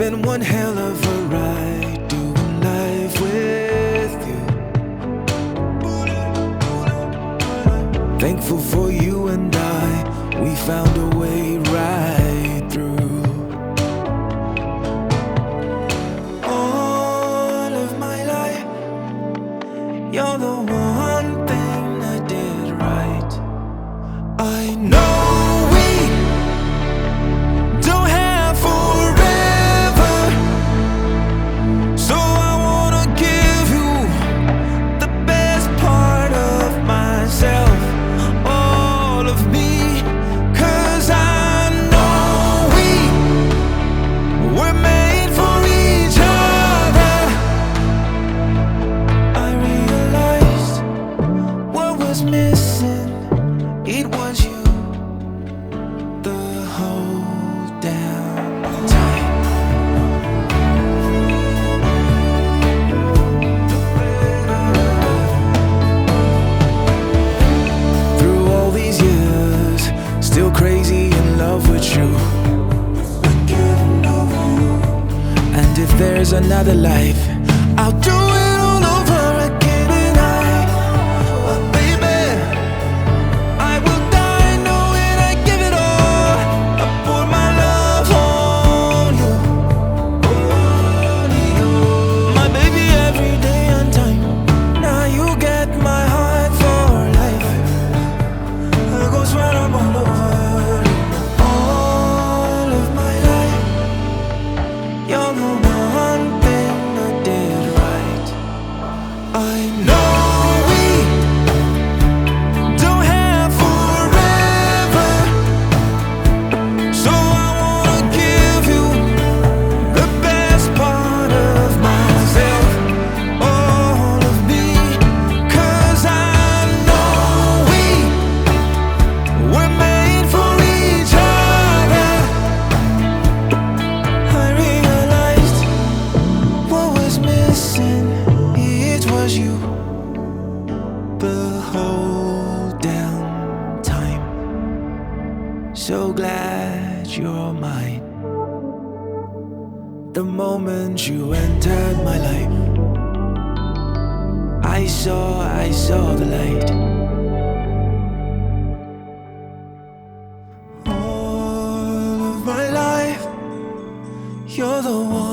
been one hell of a ride doing life with you. Thankful for you and I, we found a way right through. All of my life, you're the one thing I did right. I know missing, it was you the whole damn time. Through all these years, still crazy in love with you. And if there's another life, I'll do it all over again. You the whole damn time. So glad you're mine. The moment you entered my life, I saw the light. All of my life, you're the one